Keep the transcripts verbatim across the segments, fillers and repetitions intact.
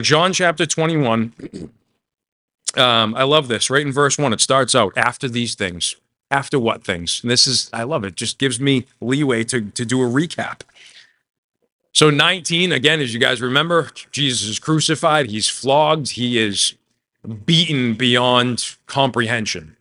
John chapter twenty-one. Um, I love this. Right in verse one, it starts out, after these things. After what things? And this is, I love it. Just gives me leeway to, to do a recap. So nineteen, again, as you guys remember, Jesus is crucified. He's flogged. He is beaten beyond comprehension.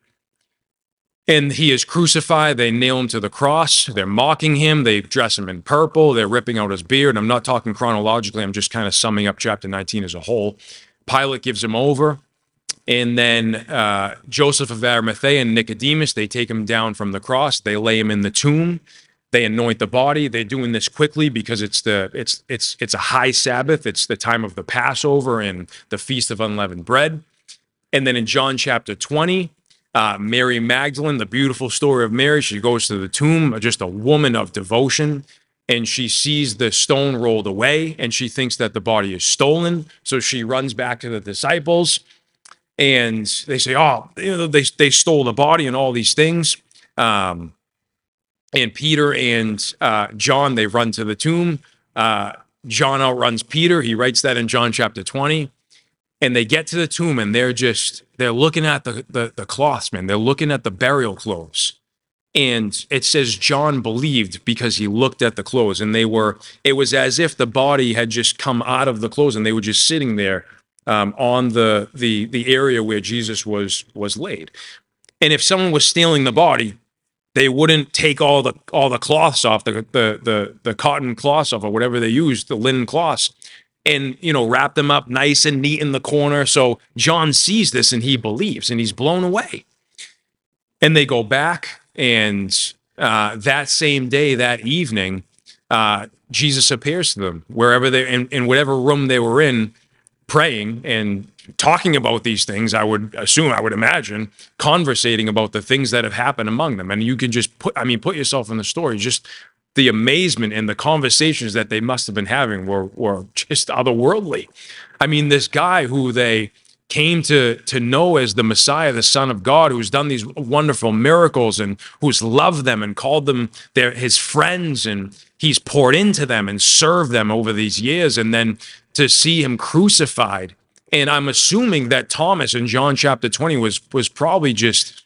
And he is crucified. They nail him to the cross. They're mocking him. They dress him in purple. They're ripping out his beard. I'm not talking chronologically. I'm just kind of summing up chapter nineteen as a whole. Pilate gives him over. And then uh, Joseph of Arimathea and Nicodemus, they take him down from the cross. They lay him in the tomb. They anoint the body. They're doing this quickly because it's the it's it's it's a high Sabbath. It's the time of the Passover and the Feast of Unleavened Bread. And then in John chapter twenty, uh, Mary Magdalene, the beautiful story of Mary, she goes to the tomb, just a woman of devotion, and she sees the stone rolled away, and she thinks that the body is stolen. So she runs back to the disciples. And they say, oh, you know, they they stole the body and all these things. Um, and Peter and uh, John, they run to the tomb. Uh, John outruns Peter. He writes that in John chapter twenty. And they get to the tomb and they're just, they're looking at the, the, the cloths, man. They're looking at the burial clothes. And it says John believed because he looked at the clothes. And they were, it was as if the body had just come out of the clothes and they were just sitting there Um, on the the the area where Jesus was was laid. And if someone was stealing the body, they wouldn't take all the all the cloths off, the the the, the cotton cloths off, or whatever they used, the linen cloths, and you know wrap them up nice and neat in the corner. So John sees this and he believes and he's blown away. And they go back, and uh, that same day, that evening, uh, Jesus appears to them wherever they in, in whatever room they were in, praying and talking about these things. I would assume, I would imagine, conversating about the things that have happened among them. And you can just put, I mean, put yourself in the story. Just the amazement and the conversations that they must have been having were, were just otherworldly. I mean, this guy who they came to, to know as the Messiah, the Son of God, who's done these wonderful miracles and who's loved them and called them their, his friends, and he's poured into them and served them over these years. And then to see him crucified. And I'm assuming that Thomas in John chapter twenty was was probably just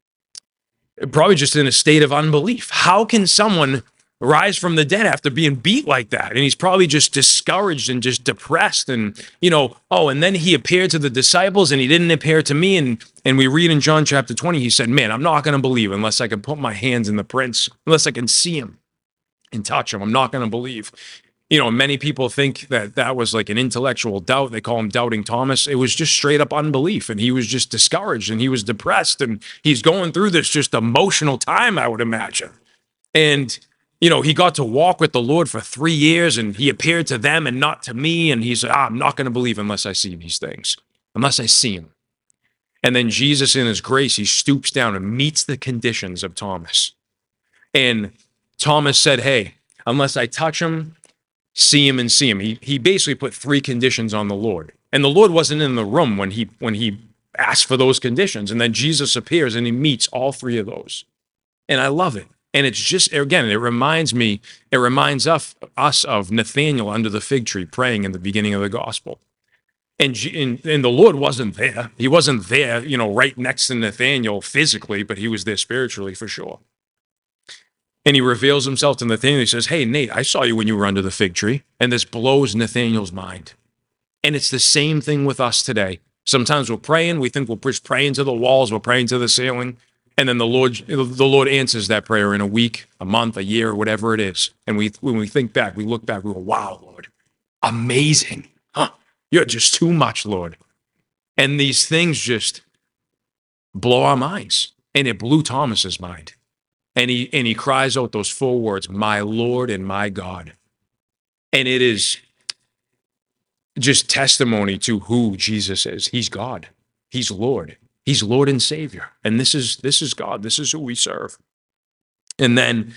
probably just in a state of unbelief. How can someone rise from the dead after being beat like that? And he's probably just discouraged and just depressed. And, you know, oh, and then he appeared to the disciples and he didn't appear to me. And and we read in John chapter twenty, he said, man, I'm not going to believe unless I can put my hands in the prints, unless I can see him and touch him. I'm not going to believe. You know, many people think that that was like an intellectual doubt. They call him Doubting Thomas. It was just straight up unbelief. And he was just discouraged and he was depressed. And he's going through this just emotional time, I would imagine. And, you know, he got to walk with the Lord for three years and he appeared to them and not to me. And he said, ah, I'm not going to believe unless I see these things, unless I see him. And then Jesus, in his grace, he stoops down and meets the conditions of Thomas. And Thomas said, hey, unless I touch him, see him and see him. He he basically put three conditions on the Lord. And the Lord wasn't in the room when he when he asked for those conditions. And then Jesus appears and he meets all three of those. And I love it. And it's just, again, it reminds me, it reminds us, us of Nathanael under the fig tree praying in the beginning of the gospel. And, and, and the Lord wasn't there. He wasn't there, you know, right next to Nathanael physically, but he was there spiritually for sure. And he reveals himself to Nathanael. He says, hey, Nate, I saw you when you were under the fig tree. And this blows Nathanael's mind. And it's the same thing with us today. Sometimes we're praying. We think we're just praying to the walls. We're praying to the ceiling. And then the Lord, the Lord answers that prayer in a week, a month, a year, whatever it is. And we, when we think back, we look back, we go, wow, Lord, amazing. Huh? You're just too much, Lord. And these things just blow our minds. And it blew Thomas's mind. And he and he cries out those four words, my Lord and my God. And it is just testimony to who Jesus is. He's God. He's Lord. He's Lord and Savior. And this is this is God. This is who we serve. And then,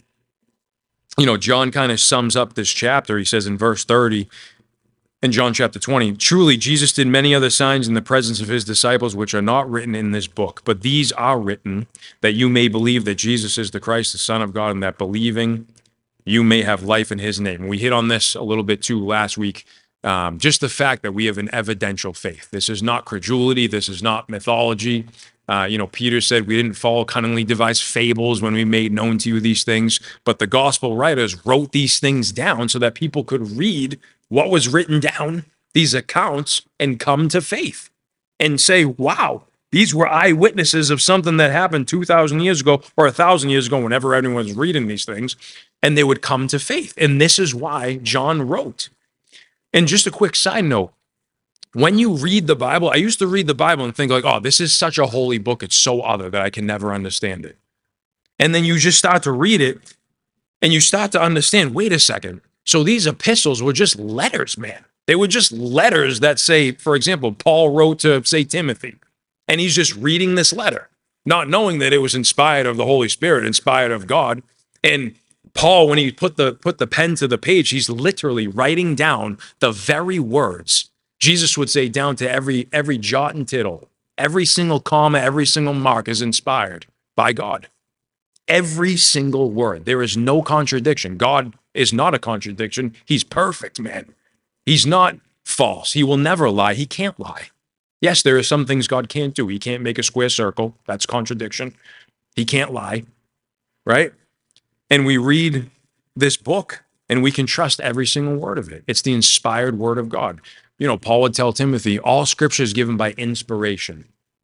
you know, John kind of sums up this chapter. He says in verse thirty, in John chapter twenty, truly Jesus did many other signs in the presence of his disciples, which are not written in this book, but these are written that you may believe that Jesus is the Christ, the Son of God, and that believing you may have life in his name. We hit on this a little bit too last week. Um, just the fact that we have an evidential faith. This is not credulity. This is not mythology. Uh, you know, Peter said we didn't follow cunningly devised fables when we made known to you these things, but the gospel writers wrote these things down so that people could read what was written down, these accounts, and come to faith and say, wow, these were eyewitnesses of something that happened two thousand years ago or one thousand years ago, whenever everyone was reading these things, and they would come to faith. And this is why John wrote. And just a quick side note, when you read the Bible, I used to read the Bible and think like, oh, this is such a holy book. It's so other that I can never understand it. And then you just start to read it and you start to understand, wait a second. So these epistles were just letters, man. They were just letters that say, for example, Paul wrote to, say, Timothy, and he's just reading this letter, not knowing that it was inspired of the Holy Spirit, inspired of God. And Paul, when he put the put the pen to the page, he's literally writing down the very words. Jesus would say down to every every jot and tittle, every single comma, every single mark is inspired by God. Every single word. There is no contradiction. God is not a contradiction. He's perfect, man. He's not false. He will never lie. He can't lie. Yes, there are some things God can't do. He can't make a square circle. That's contradiction. He can't lie, right? And we read this book and we can trust every single word of it. It's the inspired word of God. You know, Paul would tell Timothy, all scripture is given by inspiration.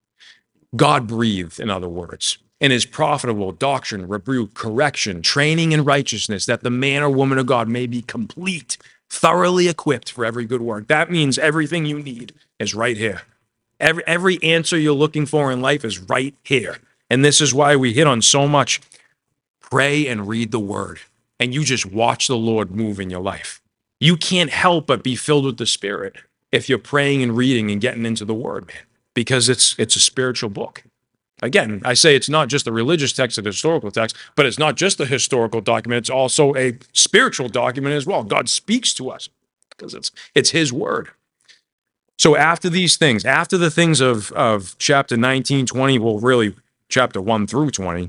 God breathed, in other words, and is profitable, doctrine, rebuke, correction, training in righteousness, that the man or woman of God may be complete, thoroughly equipped for every good work. That means everything you need is right here. Every, every answer you're looking for in life is right here. And this is why we hit on so much. Pray and read the word, and you just watch the Lord move in your life. You can't help but be filled with the Spirit if you're praying and reading and getting into the word, man, because it's it's a spiritual book. Again, I say it's not just a religious text, a historical text, but it's not just a historical document. It's also a spiritual document as well. God speaks to us because it's it's his word. So after these things, after the things of, of chapter nineteen, twenty, well, really chapter one through twenty,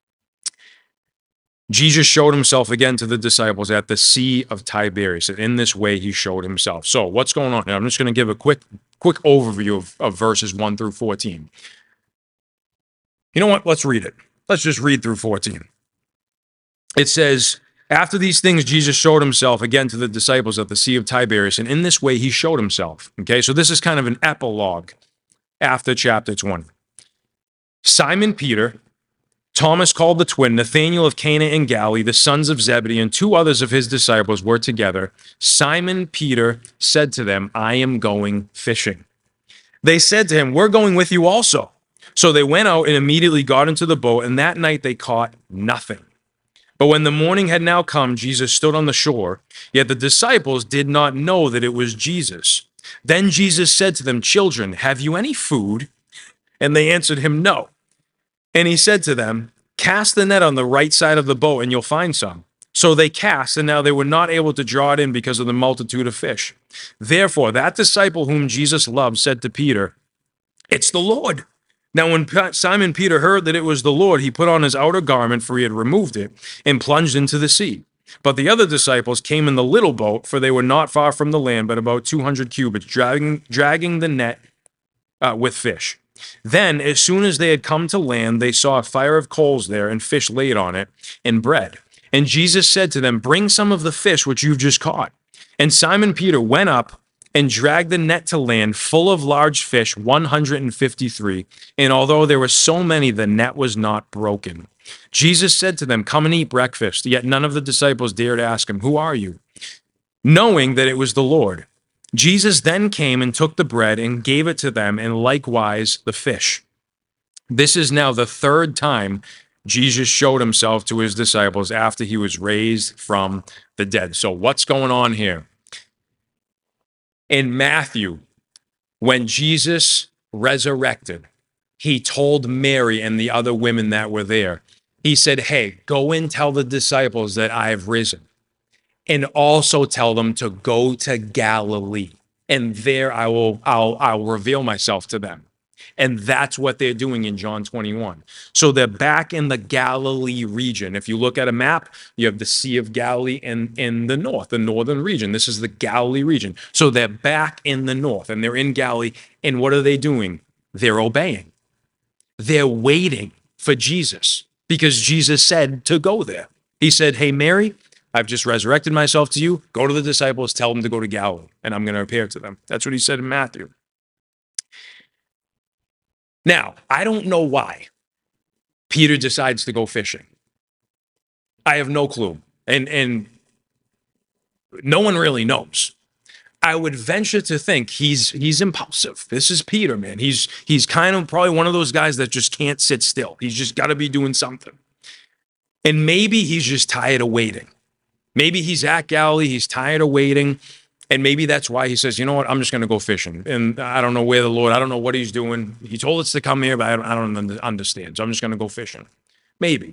Jesus showed himself again to the disciples at the Sea of Tiberias, and in this way he showed himself. So what's going on here? I'm just going to give a quick quick overview of, of verses one through fourteen. You know what? Let's read it. Let's just read through fourteen. It says, after these things, Jesus showed himself again to the disciples at the Sea of Tiberias, and in this way he showed himself. Okay, so this is kind of an epilogue after chapter twenty. Simon Peter, Thomas called the twin, Nathanael of Cana in Galilee, the sons of Zebedee, and two others of his disciples were together. Simon Peter said to them, I am going fishing. They said to him, we're going with you also. So they went out and immediately got into the boat, and that night they caught nothing. But when the morning had now come, Jesus stood on the shore, yet the disciples did not know that it was Jesus. Then Jesus said to them, children, have you any food? And they answered him, no. And he said to them, cast the net on the right side of the boat and you'll find some. So they cast, and now they were not able to draw it in because of the multitude of fish. Therefore, that disciple whom Jesus loved said to Peter, it's the Lord. Now when Simon Peter heard that it was the Lord, he put on his outer garment, for he had removed it, and plunged into the sea. But the other disciples came in the little boat, for they were not far from the land, but about two hundred cubits, dragging, dragging the net uh, with fish. Then, as soon as they had come to land, they saw a fire of coals there, and fish laid on it, and bread. And Jesus said to them, bring some of the fish which you've just caught. And Simon Peter went up and dragged the net to land, full of large fish, one hundred fifty-three. And although there were so many, the net was not broken. Jesus said to them, come and eat breakfast. Yet none of the disciples dared ask him, who are you? Knowing that it was the Lord. Jesus then came and took the bread and gave it to them, and likewise the fish. This is now the third time Jesus showed himself to his disciples after he was raised from the dead. So what's going on here? In Matthew, when Jesus resurrected, he told Mary and the other women that were there, he said, hey, go and tell the disciples that I have risen. And also tell them to go to Galilee, and there I will I'll I'll reveal myself to them. And that's what they're doing in John twenty-one. So they're back in the Galilee region. If you look at a map, you have the Sea of Galilee in, in the north, the northern region. This is the Galilee region. So they're back in the north and they're in Galilee. And what are they doing? They're obeying. They're waiting for Jesus because Jesus said to go there. He said, hey, Mary, I've just resurrected myself to you. Go to the disciples, tell them to go to Galilee, and I'm going to appear to them. That's what he said in Matthew. Now, I don't know why Peter decides to go fishing. I have no clue. And, and no one really knows. I would venture to think he's he's impulsive. This is Peter, man. He's he's kind of probably one of those guys that just can't sit still. He's just got to be doing something. And maybe he's just tired of waiting. Maybe he's at Galilee, he's tired of waiting. And maybe that's why he says, you know what, I'm just going to go fishing. And I don't know where the Lord, I don't know what he's doing. He told us to come here, but I don't, I don't understand. So I'm just going to go fishing. Maybe.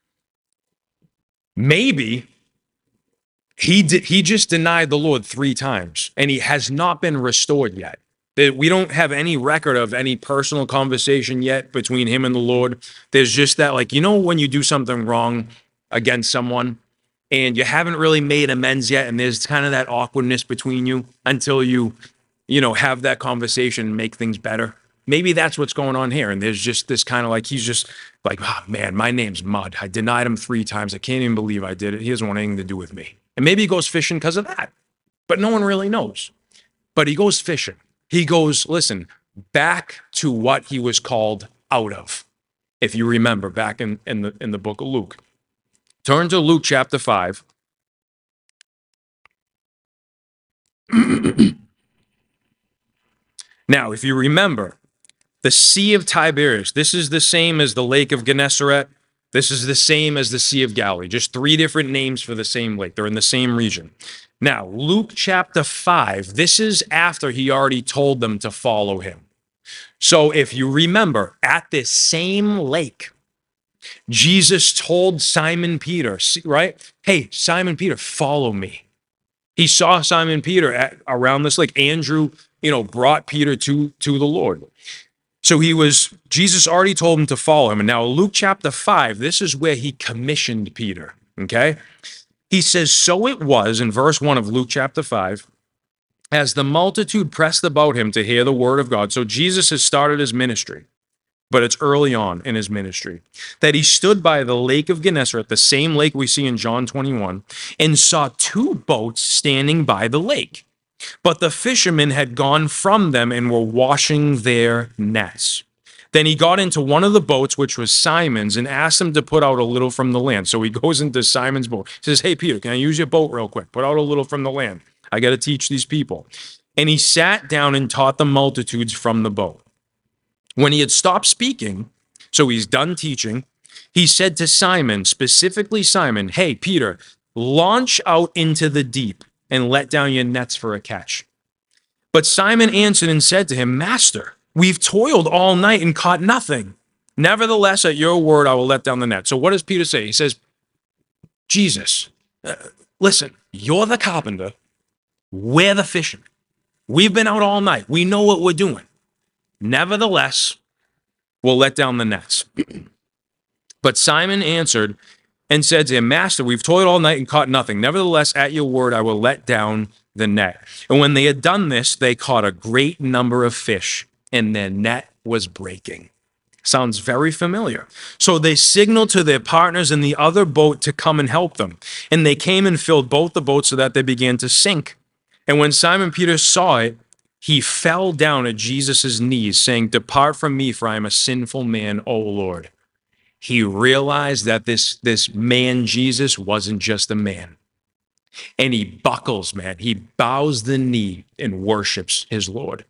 Maybe he did, he just denied the Lord three times and he has not been restored yet. We don't have any record of any personal conversation yet between him and the Lord. There's just that, like, you know, when you do something wrong against someone, and you haven't really made amends yet, and there's kind of that awkwardness between you until you, you know, have that conversation and make things better. Maybe that's what's going on here. And there's just this kind of like, he's just like, oh, man, my name's Mud. I denied him three times. I can't even believe I did it. He doesn't want anything to do with me. And maybe he goes fishing because of that. But no one really knows. But he goes fishing. He goes, listen, back to what he was called out of. If you remember back in, in the in the book of Luke. Turn to Luke chapter five. Now, if you remember, the Sea of Tiberias, this is the same as the Lake of Gennesaret. This is the same as the Sea of Galilee. Just three different names for the same lake. They're in the same region. Now, Luke chapter five, this is after he already told them to follow him. So if you remember, at this same lake, Jesus told Simon Peter, right? Hey, Simon Peter, follow me. He saw Simon Peter at, around this lake. Andrew, you know, brought Peter to, to the Lord. So he was, Jesus already told him to follow him. And now Luke chapter five, this is where he commissioned Peter, okay? He says, so it was, in verse one of Luke chapter five, as the multitude pressed about him to hear the word of God. So Jesus has started his ministry. But it's early on in his ministry, that he stood by the lake of Gennesaret, the same lake we see in John twenty-one, and saw two boats standing by the lake. But the fishermen had gone from them and were washing their nets. Then he got into one of the boats, which was Simon's, and asked him to put out a little from the land. So he goes into Simon's boat. He says, hey, Peter, can I use your boat real quick? Put out a little from the land. I got to teach these people. And he sat down and taught the multitudes from the boat. When he had stopped speaking, so he's done teaching, he said to Simon, specifically Simon, hey, Peter, launch out into the deep and let down your nets for a catch. But Simon answered and said to him, Master, we've toiled all night and caught nothing. Nevertheless, at your word, I will let down the net. So what does Peter say? He says, Jesus, uh, listen, you're the carpenter. We're the fishermen. We've been out all night. We know what we're doing. Nevertheless, we'll let down the nets. But Simon answered and said to him, Master, we've toiled all night and caught nothing. Nevertheless, at your word, I will let down the net. And when they had done this, they caught a great number of fish, and their net was breaking. Sounds very familiar. So they signaled to their partners in the other boat to come and help them. And they came and filled both the boats so that they began to sink. And when Simon Peter saw it, he fell down at Jesus' knees, saying, Depart from me, for I am a sinful man, O Lord. He realized that this, this man, Jesus, wasn't just a man. And he buckles, man. He bows the knee and worships his Lord.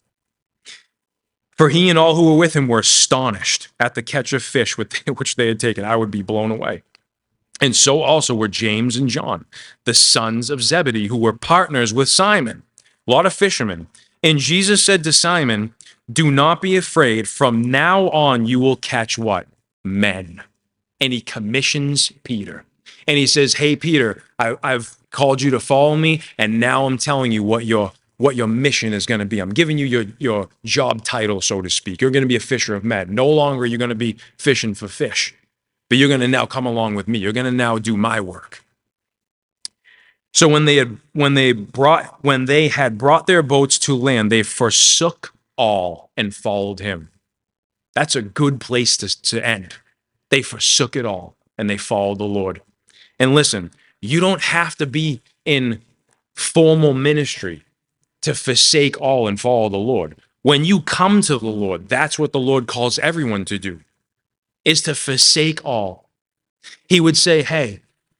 For he and all who were with him were astonished at the catch of fish which they had taken. I would be blown away. And so also were James and John, the sons of Zebedee, who were partners with Simon, a lot of fishermen. And Jesus said to Simon, do not be afraid. From now on, you will catch what? Men. And he commissions Peter. And he says, hey, Peter, I, I've called you to follow me. And now I'm telling you what you're, what your mission is going to be. I'm giving you your, your job title, so to speak. You're going to be a fisher of men. No longer you're going to be fishing for fish, but you're going to now come along with me. You're going to now do my work. So when they had when they brought when they had brought their boats to land, they forsook all and followed him. That's a good place to, to end. They forsook it all and they followed the Lord. And listen, you don't have to be in formal ministry to forsake all and follow the Lord. When you come to the Lord, that's what the Lord calls everyone to do, is to forsake all. He would say, hey,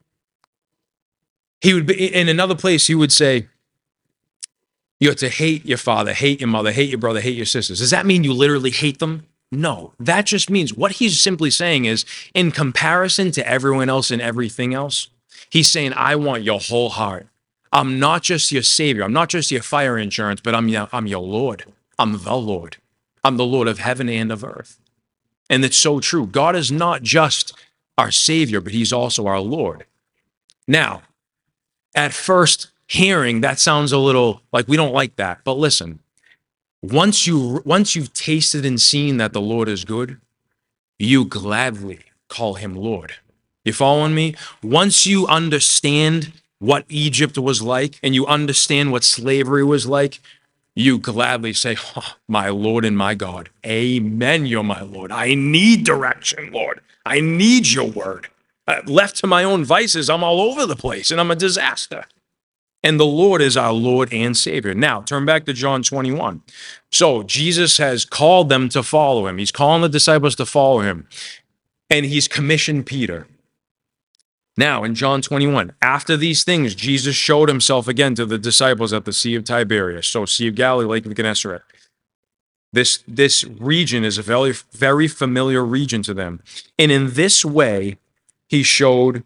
he would be in another place, he would say, you have to hate your father, hate your mother, hate your brother, hate your sisters. Does that mean you literally hate them? No, that just means what he's simply saying is, in comparison to everyone else and everything else, he's saying, I want your whole heart. I'm not just your savior. I'm not just your fire insurance, but I'm your, I'm your Lord. I'm the Lord. I'm the Lord of heaven and of earth. And it's so true. God is not just our savior, but he's also our Lord. Now, at first hearing, that sounds a little like we don't like that. But listen, once you once you've tasted and seen that the Lord is good, you gladly call him Lord. You following me? Once you understand what Egypt was like and you understand what slavery was like, you gladly say, oh, my Lord and my God. Amen, you're my Lord. I need direction, Lord. I need your word. Uh, left to my own vices, I'm all over the place and I'm a disaster. And the Lord is our Lord and Savior. Now, turn back to John twenty-one. So Jesus has called them to follow him. He's calling the disciples to follow him. And he's commissioned Peter. Now, in John twenty-one, after these things, Jesus showed himself again to the disciples at the Sea of Tiberias. So, Sea of Galilee, Lake of Gennesaret. This, this region is a very, very familiar region to them. And in this way, he showed,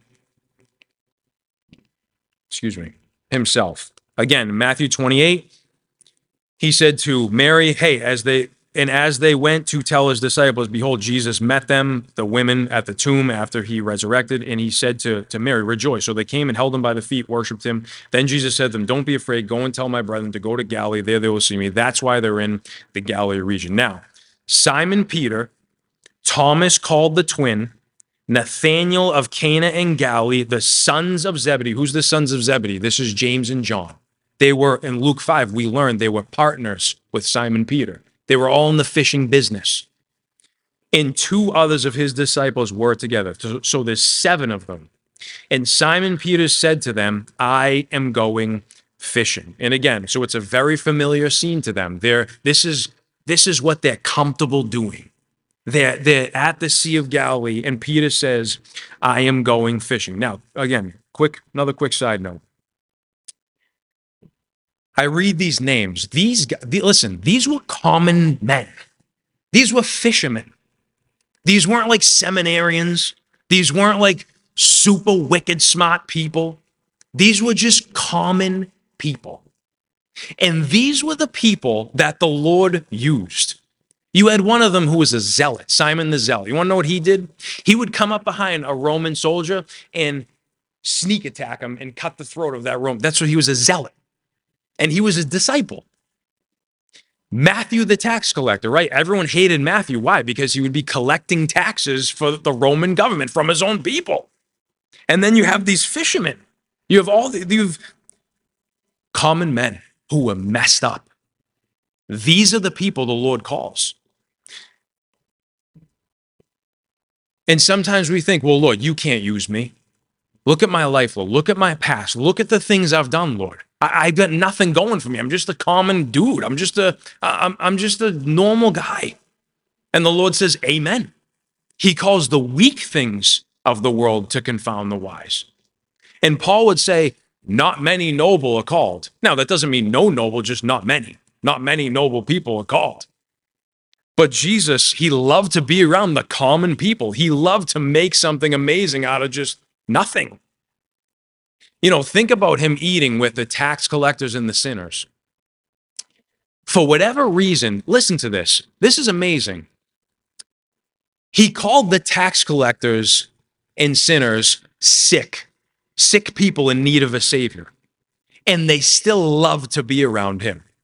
excuse me, himself. Again, Matthew twenty-eight, he said to Mary, hey, as they, and as they went to tell his disciples, behold, Jesus met them, the women at the tomb after he resurrected, and he said to, to Mary, rejoice. So they came and held him by the feet, worshiped him. Then Jesus said to them, don't be afraid, go and tell my brethren to go to Galilee, there they will see me. That's why they're in the Galilee region. Now, Simon Peter, Thomas called the twin, Nathanael of Cana in Galilee, the sons of Zebedee. Who's the sons of Zebedee? This is James and John. They were, in Luke five, we learned they were partners with Simon Peter. They were all in the fishing business. And two others of his disciples were together. So, so there's seven of them. And Simon Peter said to them, I am going fishing. And again, so it's a very familiar scene to them. They're, this is, this is what they're comfortable doing. They're, they're at the Sea of Galilee, and Peter says, I am going fishing. Now, again, quick, another quick side note. I read these names. These, listen, these were common men. These were fishermen. These weren't like seminarians. These weren't like super wicked smart people. These were just common people. And these were the people that the Lord used. You had one of them who was a zealot, Simon the Zealot. You want to know what he did? He would come up behind a Roman soldier and sneak attack him and cut the throat of that Roman. That's what he was, a zealot. And he was a disciple. Matthew the tax collector, right? Everyone hated Matthew. Why? Because he would be collecting taxes for the Roman government from his own people. And then you have these fishermen. You have all the, you have common men who were messed up. These are the people the Lord calls. And sometimes we think, well, Lord, you can't use me. Look at my life, Lord. Look at my past. Look at the things I've done, Lord. I, I've got nothing going for me. I'm just a common dude. I'm just a, I'm, I'm just a normal guy. And the Lord says, amen. He calls the weak things of the world to confound the wise. And Paul would say, not many noble are called. Now, that doesn't mean no noble, just not many. Not many noble people are called. But Jesus, he loved to be around the common people. He loved to make something amazing out of just nothing. You know, think about him eating with the tax collectors and the sinners. For whatever reason, listen to this. This is amazing. He called the tax collectors and sinners sick, sick people in need of a savior. And they still loved to be around him.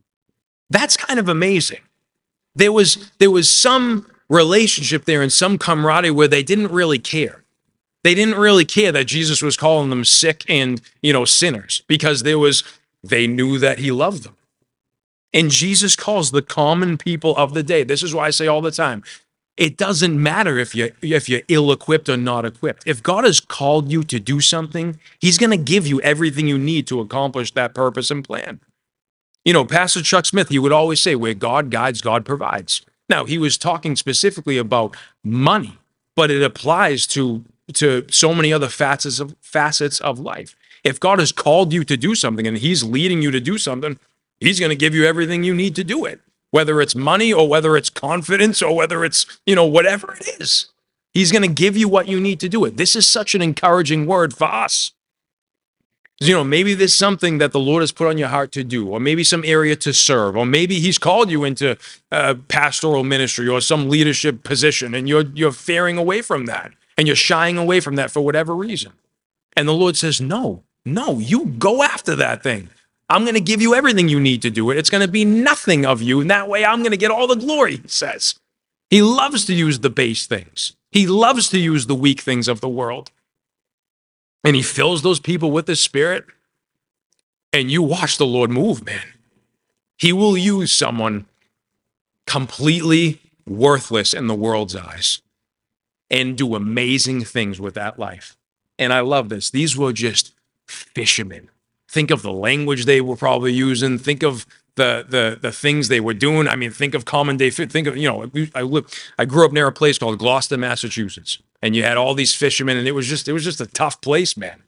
That's kind of amazing. There was there was some relationship there and some camaraderie where they didn't really care. They didn't really care that Jesus was calling them sick and, you know, sinners, because there was they knew that he loved them. And Jesus calls the common people of the day. This is why I say all the time, it doesn't matter if you if you're ill-equipped or not equipped. If God has called you to do something, he's going to give you everything you need to accomplish that purpose and plan. You know, Pastor Chuck Smith, he would always say, where God guides, God provides. Now, he was talking specifically about money, but it applies to, to so many other facets of, facets of life. If God has called you to do something and he's leading you to do something, he's going to give you everything you need to do it, whether it's money or whether it's confidence or whether it's, you know, whatever it is. He's going to give you what you need to do it. This is such an encouraging word for us. You know, maybe there's something that the Lord has put on your heart to do, or maybe some area to serve, or maybe he's called you into uh, pastoral ministry or some leadership position, and you're you're faring away from that, and you're shying away from that for whatever reason. And the Lord says, no, no, you go after that thing. I'm going to give you everything you need to do it. It's going to be nothing of you, and that way I'm going to get all the glory, he says. He loves to use the base things. He loves to use the weak things of the world. And he fills those people with his Spirit, and you watch the Lord move, man. He will use someone completely worthless in the world's eyes and do amazing things with that life. And I love this. These were just fishermen. Think of the language they were probably using. Think of the the the things they were doing. I mean, think of common day. Think of, you know, I lived, I grew up near a place called Gloucester, Massachusetts, and you had all these fishermen, and it was just it was just a tough place, man.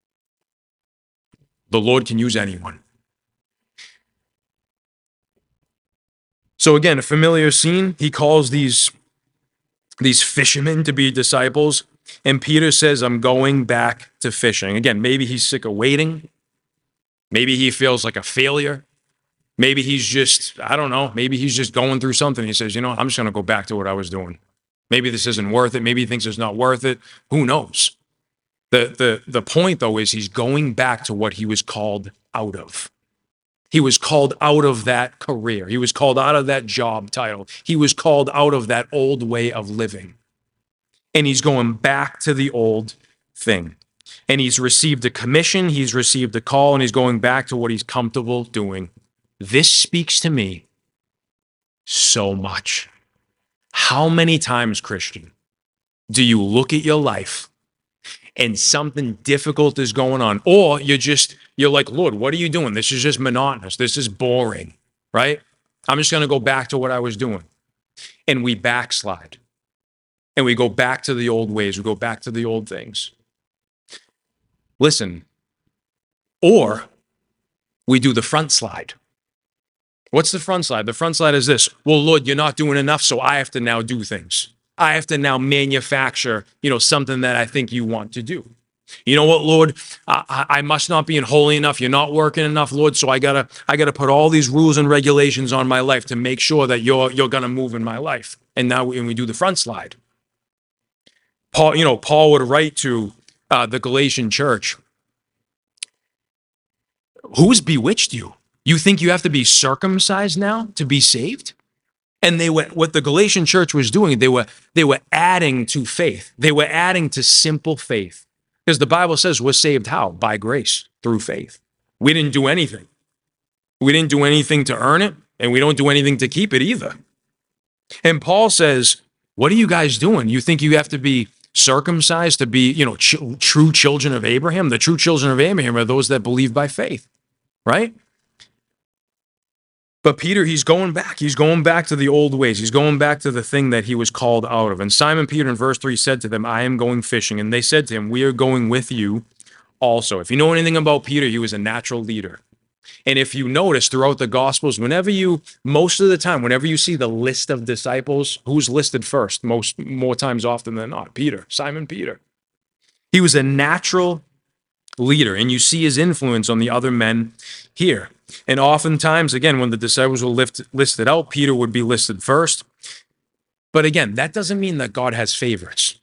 The Lord can use anyone. So again, a familiar scene. He calls these these fishermen to be disciples, and Peter says, "I'm going back to fishing." Again, maybe he's sick of waiting. Maybe he feels like a failure. Maybe he's just, I don't know, maybe he's just going through something. He says, you know, I'm just going to go back to what I was doing. Maybe this isn't worth it. Maybe he thinks it's not worth it. Who knows? The, the, the point, though, is he's going back to what he was called out of. He was called out of that career. He was called out of that job title. He was called out of that old way of living. And he's going back to the old thing. And he's received a commission, he's received a call, and he's going back to what he's comfortable doing. This speaks to me so much. How many times, Christian, do you look at your life and something difficult is going on, or you're just, you're like, Lord, what are you doing? This is just monotonous. This is boring, right? I'm just going to go back to what I was doing. And we backslide. And we go back to the old ways. We go back to the old things. Listen, or we do the front slide. What's the front slide? The front slide is this. Well, Lord, you're not doing enough, so I have to now do things. I have to now manufacture, you know, something that I think you want to do. You know what, Lord? I, I must not be holy enough. You're not working enough, Lord. So I gotta, I gotta put all these rules and regulations on my life to make sure that you're, you're gonna move in my life. And now when we do the front slide, Paul, you know, Paul would write to uh, the Galatian church. Who's bewitched you? You think you have to be circumcised now to be saved? And they were, what the Galatian church was doing, they were, they were adding to faith. They were adding to simple faith. Because the Bible says we're saved how? By grace, through faith. We didn't do anything. We didn't do anything to earn it, and we don't do anything to keep it either. And Paul says, what are you guys doing? You think you have to be circumcised to be, you know, ch- true children of Abraham? The true children of Abraham are those that believe by faith, right? But Peter, he's going back. He's going back to the old ways. He's going back to the thing that he was called out of. And Simon Peter in verse three said to them, I am going fishing. And they said to him, we are going with you also. If you know anything about Peter, he was a natural leader. And if you notice throughout the Gospels, whenever you, most of the time, whenever you see the list of disciples, who's listed first? Most, more times often than not, Peter, Simon Peter. He was a natural leader, and you see his influence on the other men here. And oftentimes, again, when the disciples were lift, listed out, Peter would be listed first. But again, that doesn't mean that God has favorites.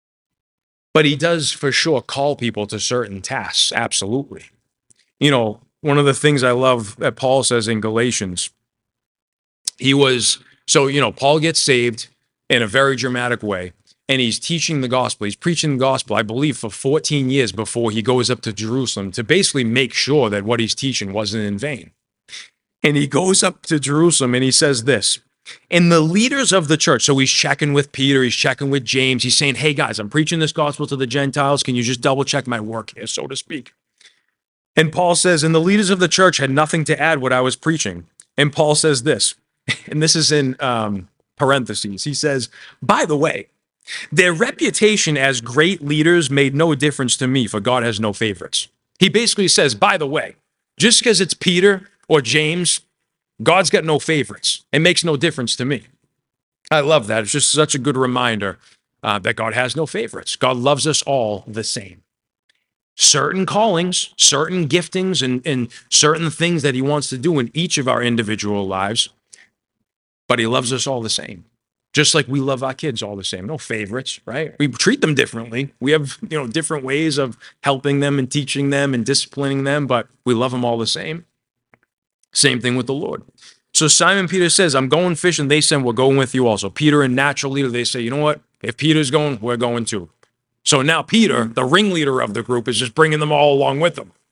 But he does for sure call people to certain tasks, absolutely. You know, one of the things I love that Paul says in Galatians, he was, so, you know, Paul gets saved in a very dramatic way, and he's teaching the gospel. He's preaching the gospel, I believe, for fourteen years before he goes up to Jerusalem to basically make sure that what he's teaching wasn't in vain. And he goes up to Jerusalem and he says this, and the leaders of the church, so he's checking with Peter, he's checking with James, he's saying, hey guys, I'm preaching this gospel to the Gentiles. Can you just double check my work here, so to speak? And Paul says, and the leaders of the church had nothing to add what I was preaching. And Paul says this, and this is in um, parentheses. He says, by the way, their reputation as great leaders made no difference to me, for God has no favorites. He basically says, by the way, just because it's Peter or James, God's got no favorites. It makes no difference to me. I love that. It's just such a good reminder uh, that God has no favorites. God loves us all the same. Certain callings, certain giftings, and, and certain things that he wants to do in each of our individual lives, but he loves us all the same. Just like we love our kids all the same. No favorites, right? We treat them differently. We have, you know, different ways of helping them and teaching them and disciplining them, but we love them all the same. Same thing with the Lord. So Simon Peter says, I'm going fishing. They said, we're going with you also. Peter, a natural leader, they say, you know what? If Peter's going, we're going too. So now Peter, the ringleader of the group, is just bringing them all along with him.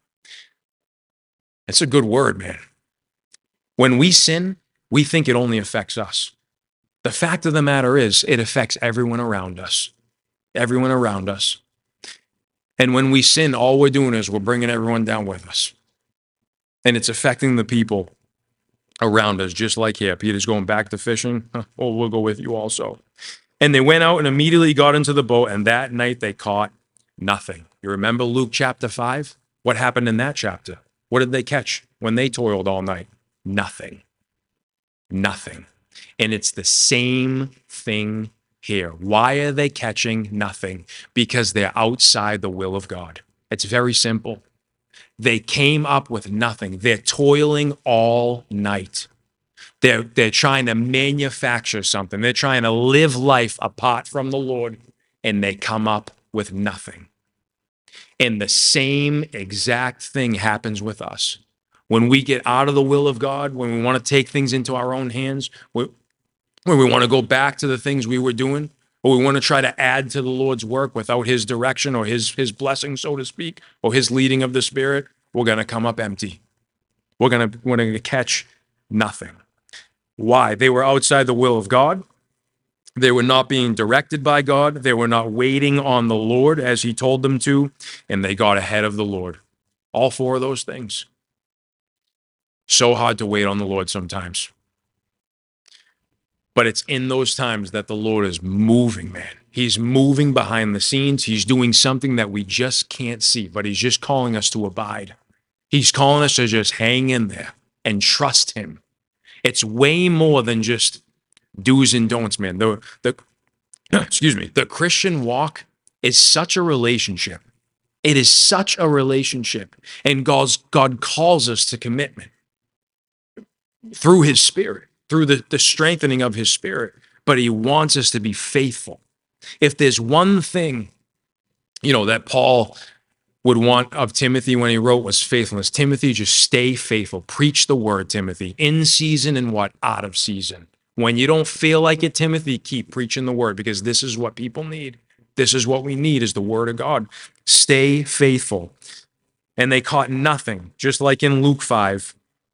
It's a good word, man. When we sin, we think it only affects us. The fact of the matter is, it affects everyone around us. Everyone around us. And when we sin, all we're doing is we're bringing everyone down with us. And it's affecting the people around us, just like here. Peter's going back to fishing. Oh, we'll go with you also. And they went out and immediately got into the boat, and that night they caught nothing. You remember Luke chapter five? What happened in that chapter? What did they catch when they toiled all night? Nothing. Nothing. And it's the same thing here. Why are they catching nothing? Because they're outside the will of God. It's very simple. They came up with nothing. They're toiling all night. They're, they're trying to manufacture something. They're trying to live life apart from the Lord, and they come up with nothing. And the same exact thing happens with us. When we get out of the will of God, when we want to take things into our own hands, when we want to go back to the things we were doing, or we want to try to add to the Lord's work without his direction or his, his blessing, so to speak, or his leading of the Spirit, we're going to come up empty. We're going to, we're going to catch nothing. Why? They were outside the will of God. They were not being directed by God. They were not waiting on the Lord as he told them to, and they got ahead of the Lord. All four of those things. So hard to wait on the Lord sometimes. But it's in those times that the Lord is moving, man. He's moving behind the scenes. He's doing something that we just can't see, but he's just calling us to abide. He's calling us to just hang in there and trust him. It's way more than just do's and don'ts, man. The, the, excuse me, the Christian walk is such a relationship. It is such a relationship. And God's, God calls us to commitment through his Spirit, through the, the strengthening of his Spirit. But he wants us to be faithful. If there's one thing, you know, that Paul would want of Timothy when he wrote was faithfulness. Timothy, just stay faithful. Preach the word, Timothy, in season and what? Out of season. When you don't feel like it, Timothy, keep preaching the word, because this is what people need. This is what we need, is the word of God. Stay faithful. And they caught nothing, just like in Luke five.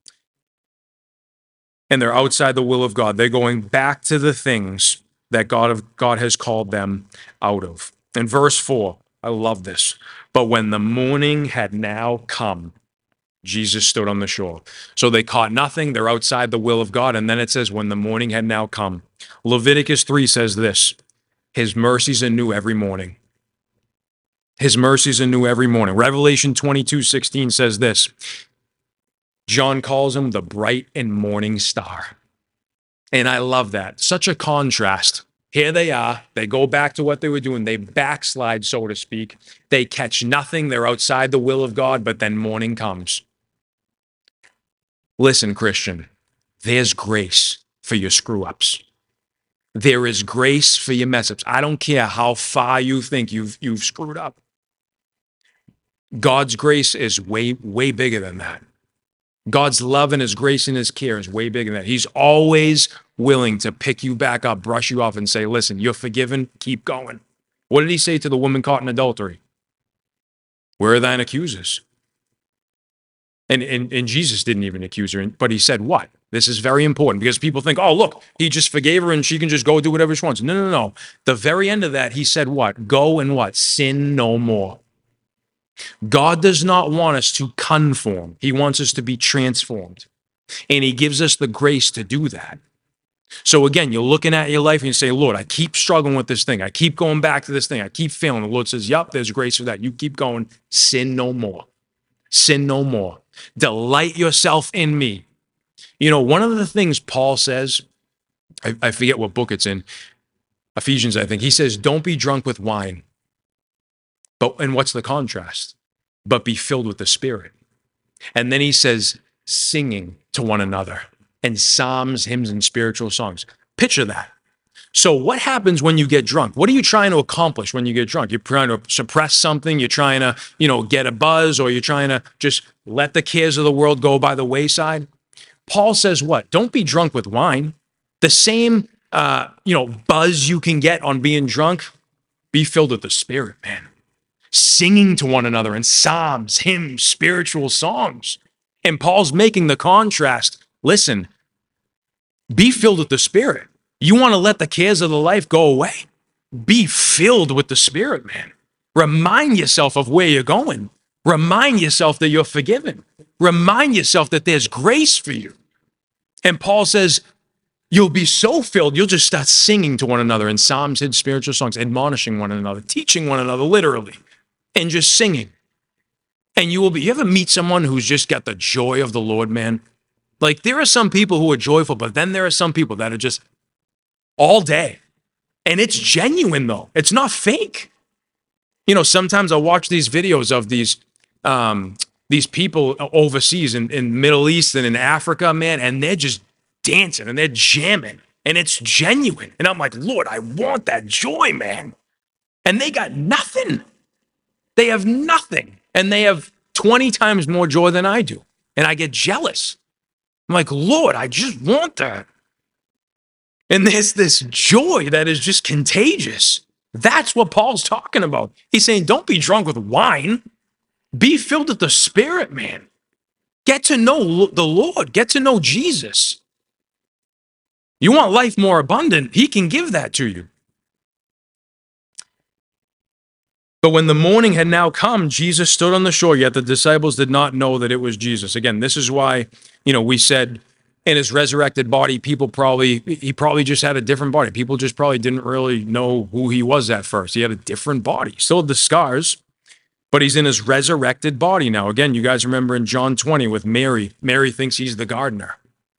And they're outside the will of God. They're going back to the things that God, of, God has called them out of. In verse four, I love this. But when the morning had now come, Jesus stood on the shore. So they caught nothing. They're outside the will of God. And then it says, when the morning had now come. Leviticus three says this, his mercies are new every morning. His mercies are new every morning. Revelation twenty-two sixteen says this, John calls him the bright and morning star. And I love that. Such a contrast. Here they are. They go back to what they were doing. They backslide, so to speak. They catch nothing. They're outside the will of God, but then morning comes. Listen, Christian, there's grace for your screw-ups. There is grace for your mess-ups. I don't care how far you think you've, you've screwed up. God's grace is way, way bigger than that. God's love and his grace and his care is way bigger than that. He's always willing to pick you back up, brush you off, and say, listen, you're forgiven, keep going. What did he say to the woman caught in adultery? Where are thine accusers? And, and, and Jesus didn't even accuse her, but he said what? This is very important because people think, oh, look, he just forgave her and she can just go do whatever she wants. No, no, no. The very end of that, he said what? Go and what? Sin no more. God does not want us to conform. He wants us to be transformed. And he gives us the grace to do that. So again, you're looking at your life and you say, Lord, I keep struggling with this thing. I keep going back to this thing. I keep failing. The Lord says, yup, there's grace for that. You keep going. Sin no more. Sin no more. Delight yourself in me. You know, one of the things Paul says, I, I forget what book it's in, Ephesians, I think, he says, don't be drunk with wine. But, and what's the contrast? But be filled with the Spirit. And then he says, singing to one another and psalms, hymns, and spiritual songs. Picture that. So what happens when you get drunk? What are you trying to accomplish when you get drunk? You're trying to suppress something. You're trying to, you know, get a buzz, or you're trying to just let the cares of the world go by the wayside. Paul says what? Don't be drunk with wine. The same, uh, you know, buzz you can get on being drunk, be filled with the Spirit, man. Singing to one another in psalms, hymns, spiritual songs. And Paul's making the contrast. Listen, be filled with the Spirit. You want to let the cares of the life go away? Be filled with the Spirit, man. Remind yourself of where you're going. Remind yourself that you're forgiven. Remind yourself that there's grace for you. And Paul says, you'll be so filled, you'll just start singing to one another in psalms and spiritual songs, admonishing one another, teaching one another literally, and just singing. And you will be, you ever meet someone who's just got the joy of the Lord, man? Like, there are some people who are joyful, but then there are some people that are just all day. And it's genuine, though. It's not fake. You know, sometimes I watch these videos of these um, these people overseas in, in Middle East and in Africa, man, and they're just dancing and they're jamming. And it's genuine. And I'm like, Lord, I want that joy, man. And they got nothing. They have nothing. And they have twenty times more joy than I do. And I get jealous. I'm like, Lord, I just want that. And there's this joy that is just contagious. That's what Paul's talking about. He's saying, don't be drunk with wine. Be filled with the Spirit, man. Get to know the Lord. Get to know Jesus. You want life more abundant? He can give that to you. But when the morning had now come, Jesus stood on the shore, yet the disciples did not know that it was Jesus. Again, this is why, you know, we said in his resurrected body, people probably, he probably just had a different body. People just probably didn't really know who he was at first. He had a different body. Still had the scars, but he's in his resurrected body now. Again, you guys remember in John twenty with Mary. Mary thinks he's the gardener.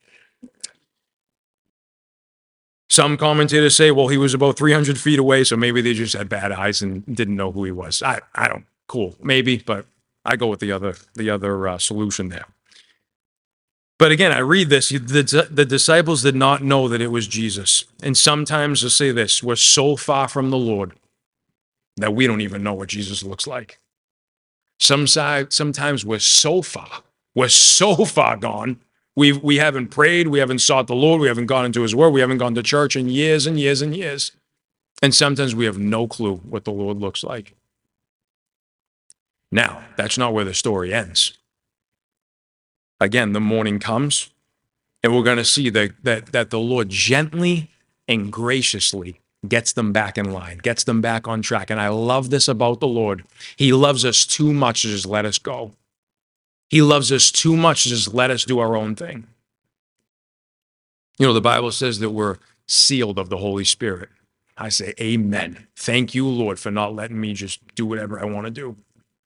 Some commentators say, well, he was about three hundred feet away, so maybe they just had bad eyes and didn't know who he was. I, I don't, cool, maybe, but I go with the other, the other uh, solution there. But again, I read this, the, the disciples did not know that it was Jesus. And sometimes, I'll say this, we're so far from the Lord that we don't even know what Jesus looks like. Some side, sometimes we're so far, we're so far gone. We've, we haven't prayed, we haven't sought the Lord, we haven't gone into his word, we haven't gone to church in years and years and years. And sometimes we have no clue what the Lord looks like. Now, that's not where the story ends. Again, the morning comes, and we're going to see that, that, that the Lord gently and graciously gets them back in line, gets them back on track. And I love this about the Lord. He loves us too much to just let us go. He loves us too much to just let us do our own thing. You know, the Bible says that we're sealed of the Holy Spirit. I say, amen. Thank you, Lord, for not letting me just do whatever I want to do.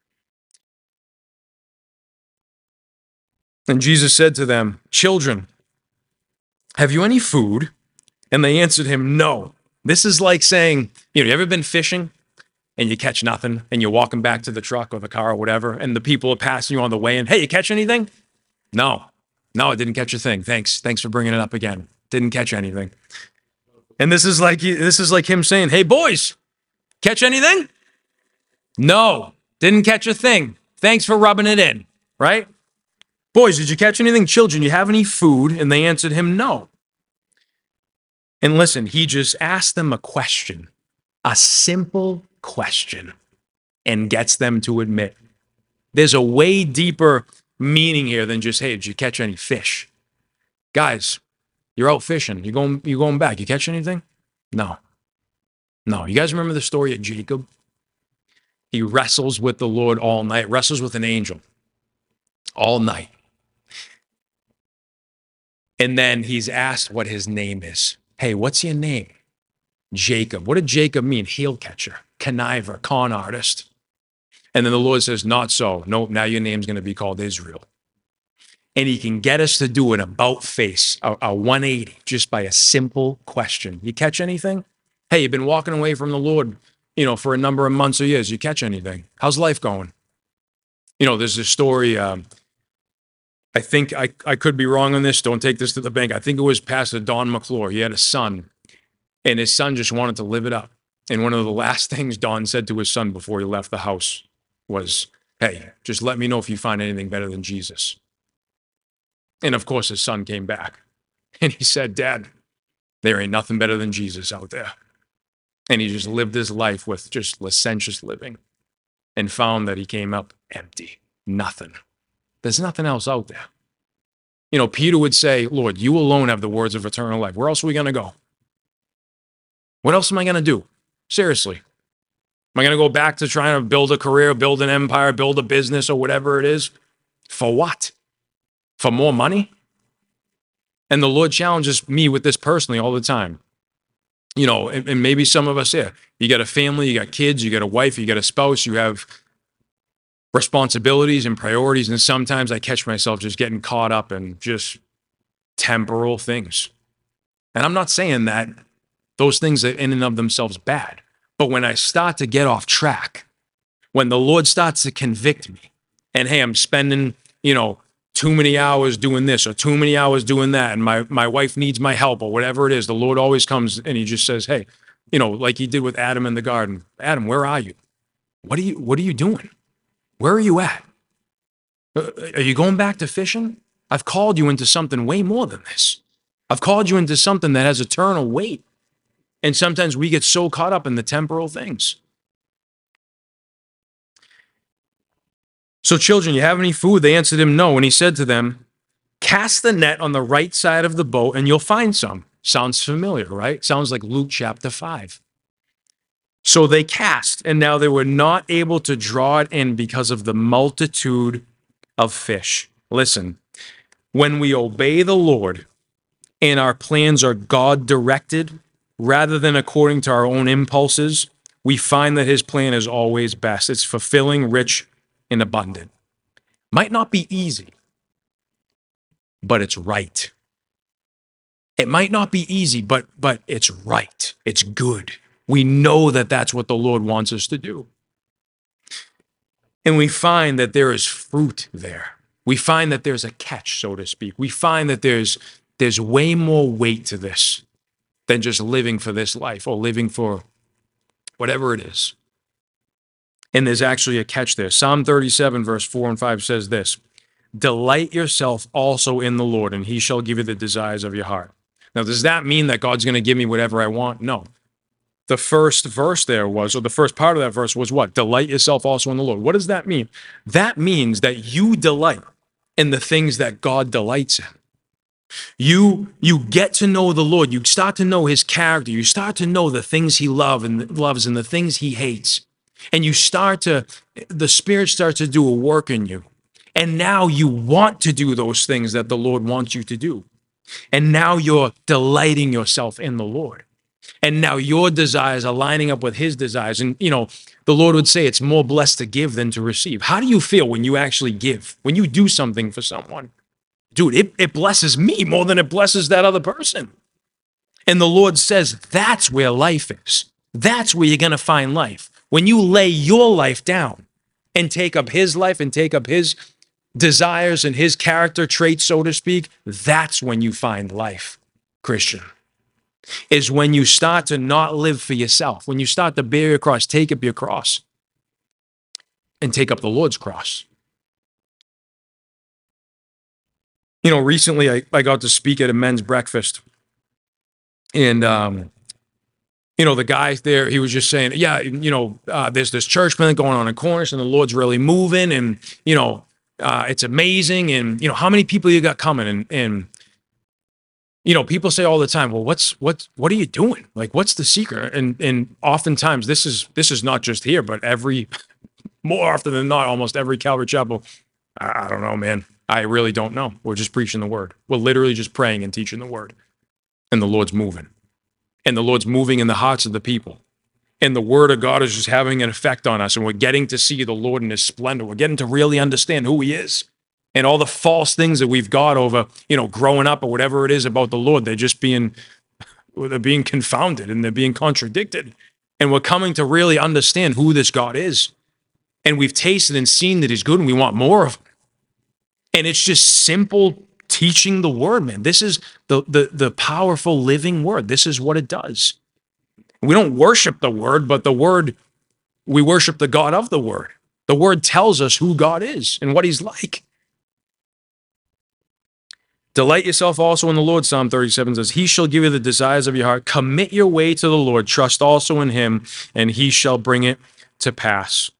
And Jesus said to them, children, have you any food? And they answered him, no. This is like saying, you know, you ever been fishing and you catch nothing and you're walking back to the truck or the car or whatever, and the people are passing you on the way and, hey, you catch anything? No. No, I didn't catch a thing. Thanks. Thanks for bringing it up again. Didn't catch anything. And this is like this is like him saying, hey, boys, catch anything? No. Didn't catch a thing. Thanks for rubbing it in, right? Boys, did you catch anything? Children, you have any food? And they answered him, no. And listen, he just asked them a question, a simple question, and gets them to admit there's a way deeper meaning here than just, hey, did you catch any fish? Guys, you're out fishing. You're going, you're going back. You catch anything? No. No. You guys remember the story of Jacob? He wrestles with the Lord all night, wrestles with an angel all night. And then he's asked what his name is. Hey, what's your name? Jacob. What did Jacob mean? Heel catcher, conniver, con artist. And then the Lord says, not so. Nope, now your name's going to be called Israel. And he can get us to do an about face, a, a one eighty, just by a simple question. You catch anything? Hey, you've been walking away from the Lord, you know, for a number of months or years. You catch anything? How's life going? You know, there's this story. Um, I think I, I could be wrong on this. Don't take this to the bank. I think it was Pastor Don McClure. He had a son, and his son just wanted to live it up. And one of the last things Don said to his son before he left the house was, hey, just let me know if you find anything better than Jesus. And of course, his son came back and he said, Dad, there ain't nothing better than Jesus out there. And he just lived his life with just licentious living and found that he came up empty, nothing. There's nothing else out there. You know, Peter would say, Lord, you alone have the words of eternal life. Where else are we going to go? What else am I going to do? Seriously. Am I going to go back to trying to build a career, build an empire, build a business or whatever it is? For what? For more money? And the Lord challenges me with this personally all the time. You know, and, and maybe some of us here, you got a family, you got kids, you got a wife, you got a spouse, you have responsibilities and priorities. And sometimes I catch myself just getting caught up in just temporal things. And I'm not saying that those things are in and of themselves bad. But when I start to get off track, when the Lord starts to convict me, and hey, I'm spending, you know, too many hours doing this or too many hours doing that, and my, my wife needs my help or whatever it is, the Lord always comes and he just says, hey, you know, like he did with Adam in the garden. Adam, where are you? What are you, what are you doing? Where are you at? Are you going back to fishing? I've called you into something way more than this. I've called you into something that has eternal weight. And sometimes we get so caught up in the temporal things. So children, you have any food? They answered him, no. And he said to them, cast the net on the right side of the boat and you'll find some. Sounds familiar, right? Sounds like Luke chapter five. So they cast, and now they were not able to draw it in because of the multitude of fish. Listen, when we obey the Lord and our plans are God-directed rather than according to our own impulses, we find that his plan is always best. It's fulfilling, rich, and abundant. Might not be easy, but it's right. It might not be easy, but but it's right. It's good. We know that that's what the Lord wants us to do. And we find that there is fruit there. We find that there's a catch, so to speak. We find that there's there's way more weight to this than just living for this life or living for whatever it is. And there's actually a catch there. Psalm thirty-seven, verse four and five says this, delight yourself also in the Lord, and he shall give you the desires of your heart. Now, does that mean that God's going to give me whatever I want? No. The first verse there was, or the first part of that verse was what? Delight yourself also in the Lord. What does that mean? That means that you delight in the things that God delights in. You, you get to know the Lord. You start to know his character. You start to know the things he love and loves and the things he hates. And you start to, the Spirit starts to do a work in you. And now you want to do those things that the Lord wants you to do. And now you're delighting yourself in the Lord. And now your desires are lining up with his desires. And, you know, the Lord would say it's more blessed to give than to receive. How do you feel when you actually give? When you do something for someone? Dude, it, it blesses me more than it blesses that other person. And the Lord says that's where life is. That's where you're going to find life. When you lay your life down and take up his life and take up his desires and his character traits, so to speak, that's when you find life, Christian. Is when you start to not live for yourself, when you start to bear your cross, take up your cross, and take up the Lord's cross. You know, recently I, I got to speak at a men's breakfast, and um, you know, the guy there, he was just saying, yeah, you know, uh, there's this church plant going on in Cornish, and the Lord's really moving, and you know, uh, it's amazing, and you know, how many people you got coming, and and you know, people say all the time, well, what's what what are you doing? Like, what's the secret? And and oftentimes this is this is not just here, but every more often than not, almost every Calvary Chapel. I, I don't know, man. I really don't know. We're just preaching the word. We're literally just praying and teaching the word. And the Lord's moving. And the Lord's moving in the hearts of the people. And the word of God is just having an effect on us. And we're getting to see the Lord in his splendor. We're getting to really understand who he is. And all the false things that we've got over, you know, growing up or whatever it is about the Lord, they're just being, they're being confounded and they're being contradicted. And we're coming to really understand who this God is. And we've tasted and seen that he's good and we want more of him. And it's just simple teaching the word, man. This is the, the, the powerful living word. This is what it does. We don't worship the word, but the word, we worship the God of the word. The word tells us who God is and what he's like. Delight yourself also in the Lord, Psalm thirty-seven says, he shall give you the desires of your heart. Commit your way to the Lord. Trust also in him, and he shall bring it to pass.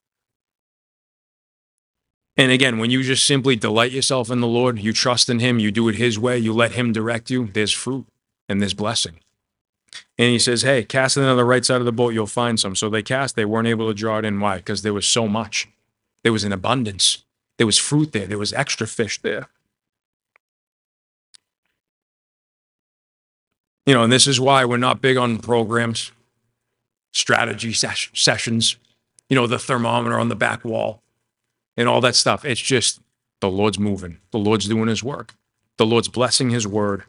And again, when you just simply delight yourself in the Lord, you trust in him, you do it his way, you let him direct you, there's fruit and there's blessing. And he says, hey, cast it on the right side of the boat, you'll find some. So they cast, they weren't able to draw it in. Why? Because there was so much. There was an abundance. There was fruit there. There was extra fish there. You know, and this is why we're not big on programs, strategy ses- sessions, you know, the thermometer on the back wall. And all that stuff. It's just the Lord's moving. The Lord's doing his work. The Lord's blessing his word.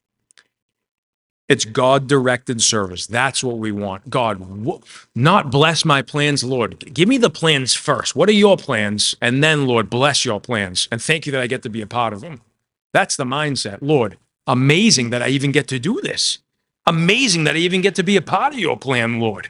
It's God-directed service. That's what we want. God, w- not bless my plans, Lord. Give me the plans first. What are your plans? And then, Lord, bless your plans. And thank you that I get to be a part of them. That's the mindset. Lord, amazing that I even get to do this. Amazing that I even get to be a part of your plan, Lord.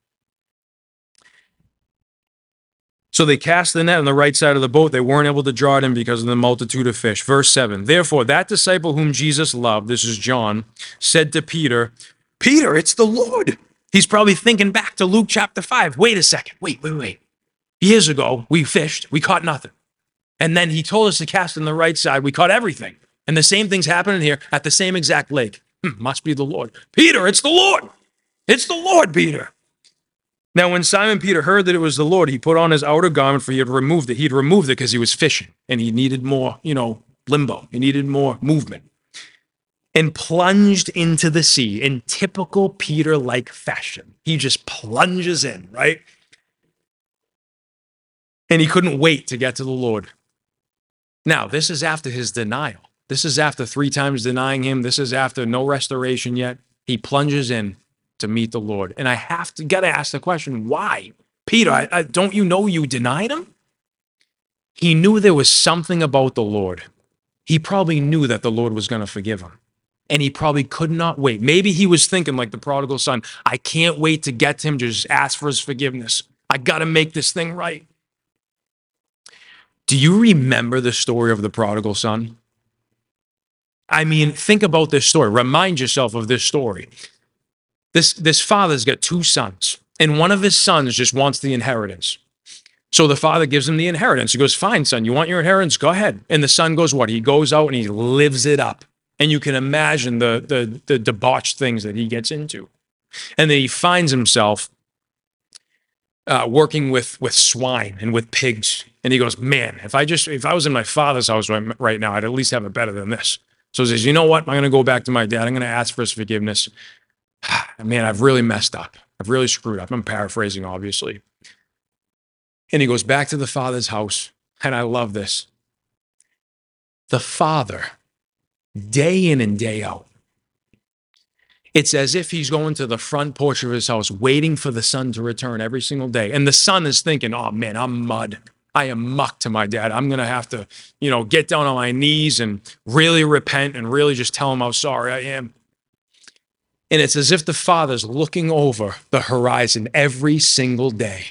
So they cast the net on the right side of the boat. They weren't able to draw it in because of the multitude of fish. Verse seven, therefore that disciple whom Jesus loved, this is John, said to Peter, Peter, it's the Lord. He's probably thinking back to Luke chapter five. Wait a second. Wait, wait, wait. Years ago, we fished. We caught nothing. And then he told us to cast on the right side. We caught everything. And the same thing's happening here at the same exact lake. Hmm, must be the Lord. Peter, it's the Lord. It's the Lord, Peter. Now, when Simon Peter heard that it was the Lord, he put on his outer garment, for he had removed it. He had removed it because he was fishing and he needed more, you know, limbo. He needed more movement. And plunged into the sea in typical Peter-like fashion. He just plunges in, right? And he couldn't wait to get to the Lord. Now, this is after his denial. This is after three times denying him. This is after no restoration yet. He plunges in to meet the Lord. And I have to got to ask the question, why? Peter, I, I, don't you know you denied him? He knew there was something about the Lord. He probably knew that the Lord was going to forgive him. And he probably could not wait. Maybe he was thinking like the prodigal son, I can't wait to get to him to just ask for his forgiveness. I got to make this thing right. Do you remember the story of the prodigal son? I mean, think about this story. Remind yourself of this story. This, this father's got two sons, and one of his sons just wants the inheritance. So the father gives him the inheritance. He goes, fine, son, you want your inheritance? Go ahead. And the son goes, what? He goes out and he lives it up. And you can imagine the, the, the debauched things that he gets into. And then he finds himself uh, working with, with swine and with pigs. And he goes, man, if I just, if I was in my father's house right, right now, I'd at least have it better than this. So he says, you know what? I'm going to go back to my dad. I'm going to ask for his forgiveness. Man, I've really messed up. I've really screwed up. I'm paraphrasing, obviously. And he goes back to the father's house. And I love this. The father, day in and day out, it's as if he's going to the front porch of his house, waiting for the son to return every single day. And the son is thinking, oh man, I'm mud. I am muck to my dad. I'm going to have to, you know, get down on my knees and really repent and really just tell him how sorry I am. And it's as if the father's looking over the horizon every single day,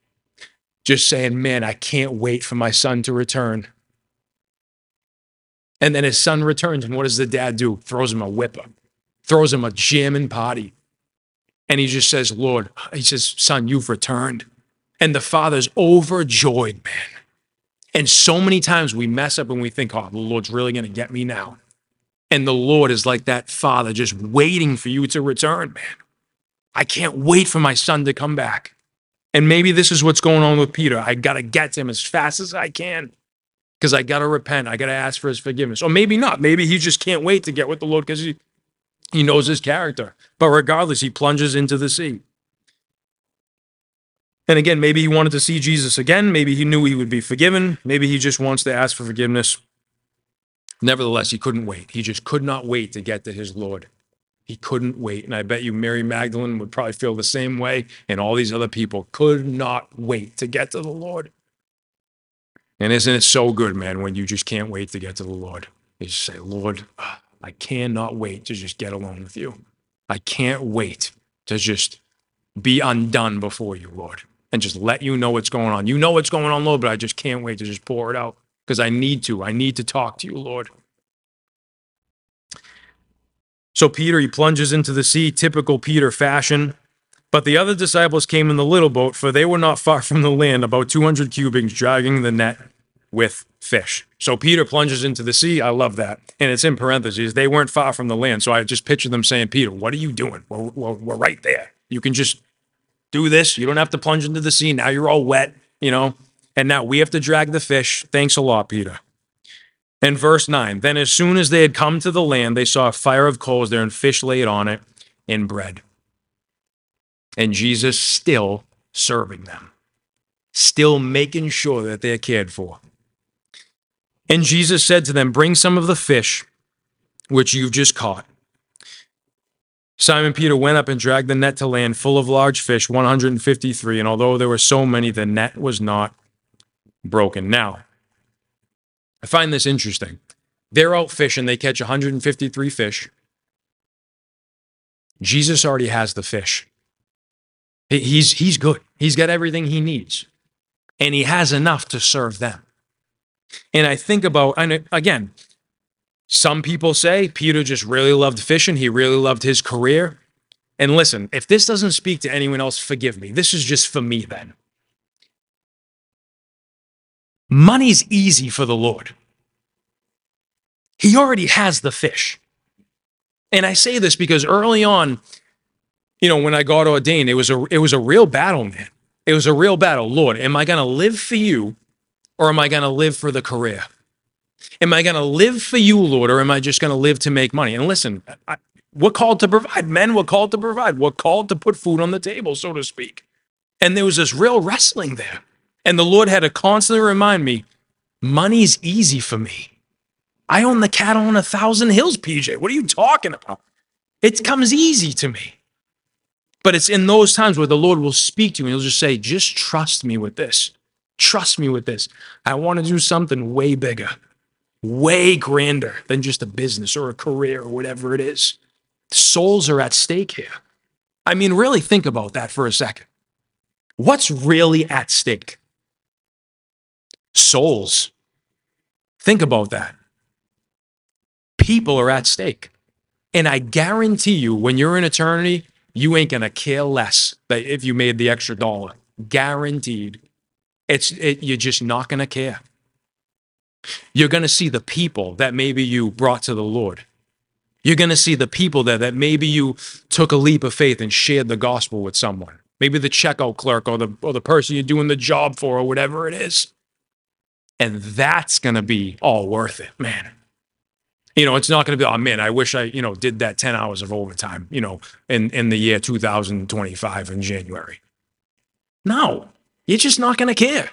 just saying, man, I can't wait for my son to return. And then his son returns, and what does the dad do? Throws him a whipper, throws him a jamming potty. And he just says, Lord, he says, son, you've returned. And the father's overjoyed, man. And so many times we mess up and we think, oh, the Lord's really going to get me now. And the Lord is like that father just waiting for you to return, man. I can't wait for my son to come back. And maybe this is what's going on with Peter. I got to get to him as fast as I can because I got to repent. I got to ask for his forgiveness. Or maybe not. Maybe he just can't wait to get with the Lord because he, he knows his character. But regardless, he plunges into the sea. And again, maybe he wanted to see Jesus again. Maybe he knew he would be forgiven. Maybe he just wants to ask for forgiveness. Nevertheless, he couldn't wait. He just could not wait to get to his Lord. He couldn't wait. And I bet you Mary Magdalene would probably feel the same way. And all these other people could not wait to get to the Lord. And isn't it so good, man, when you just can't wait to get to the Lord? You just say, Lord, I cannot wait to just get alone with you. I can't wait to just be undone before you, Lord, and just let you know what's going on. You know what's going on, Lord, but I just can't wait to just pour it out because I need to. I need to talk to you, Lord. So Peter, he plunges into the sea, typical Peter fashion. But the other disciples came in the little boat, for they were not far from the land, about two hundred cubits, dragging the net with fish. So Peter plunges into the sea. I love that. And it's in parentheses. They weren't far from the land. So I just picture them saying, Peter, what are you doing? We're, we're, we're right there. You can just do this. You don't have to plunge into the sea. Now you're all wet, you know, and now we have to drag the fish. Thanks a lot, Peter. And verse nine, then as soon as they had come to the land, they saw a fire of coals there and fish laid on it and bread. And Jesus still serving them, still making sure that they're cared for. And Jesus said to them, bring some of the fish which you've just caught. Simon Peter went up and dragged the net to land full of large fish, one hundred fifty-three. And although there were so many, the net was not broken. Now, I find this interesting. They're out fishing. They catch one hundred fifty-three fish. Jesus already has the fish. He's, he's good. He's got everything he needs. And he has enough to serve them. And I think about, and again, some people say Peter just really loved fishing. He really loved his career. And listen, if this doesn't speak to anyone else, forgive me. This is just for me then. Money's easy for the Lord. He already has the fish. And I say this because early on, you know, when I got ordained, it was a it was a real battle, man. It was a real battle. Lord, am I going to live for you or am I going to live for the career? Am I going to live for you, Lord, or am I just going to live to make money? And listen, I, we're called to provide. Men, we're called to provide. We're called to put food on the table, so to speak. And there was this real wrestling there. And the Lord had to constantly remind me, money's easy for me. I own the cattle on a thousand hills, P J. What are you talking about? It comes easy to me. But it's in those times where the Lord will speak to you and he'll just say, just trust me with this. Trust me with this. I want to do something way bigger, way grander than just a business or a career or whatever it is. Souls are at stake here. I mean, really think about that for a second. What's really at stake? Souls. Think about that. People are at stake. And I guarantee you, when you're in eternity, you ain't going to care less that if you made the extra dollar. Guaranteed. It's it, you're just not going to care. You're going to see the people that maybe you brought to the Lord. You're going to see the people that, that maybe you took a leap of faith and shared the gospel with someone. Maybe the checkout clerk or the, or the person you're doing the job for or whatever it is. And that's going to be all worth it, man. You know, it's not going to be, oh man, I wish I, you know, did that ten hours of overtime, you know, in, in the year two thousand twenty-five in January. No, you're just not going to care.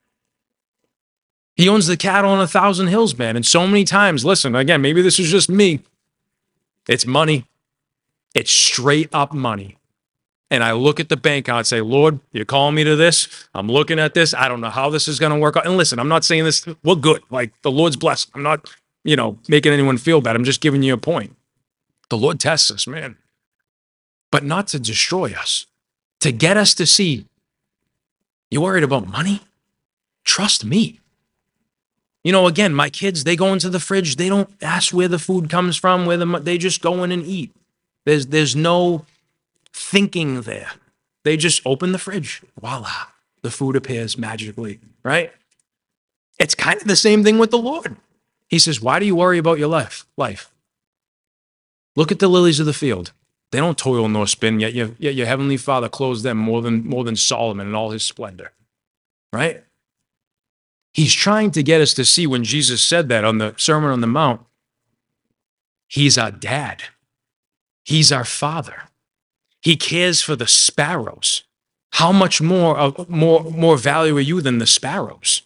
He owns the cattle on a thousand hills, man. And so many times, listen, again, maybe this is just me. It's money. It's straight up money. And I look at the bank account and say, Lord, you're calling me to this. I'm looking at this. I don't know how this is going to work out. And listen, I'm not saying this, we're good. Like the Lord's blessed. I'm not, you know, making anyone feel bad. I'm just giving you a point. The Lord tests us, man. But not to destroy us. To get us to see, you worried about money? Trust me. You know, again, my kids, they go into the fridge. They don't ask where the food comes from, where the, they just go in and eat. There's, there's no thinking there. They just open the fridge. Voila. The food appears magically, right? It's kind of the same thing with the Lord. He says, why do you worry about your life? Life. Look at the lilies of the field. They don't toil nor spin, yet your, yet your heavenly Father clothes them more than, more than Solomon in all his splendor, right? He's trying to get us to see when Jesus said that on the Sermon on the Mount, he's our dad. He's our Father. He cares for the sparrows. How much more, uh, more, more value are you than the sparrows?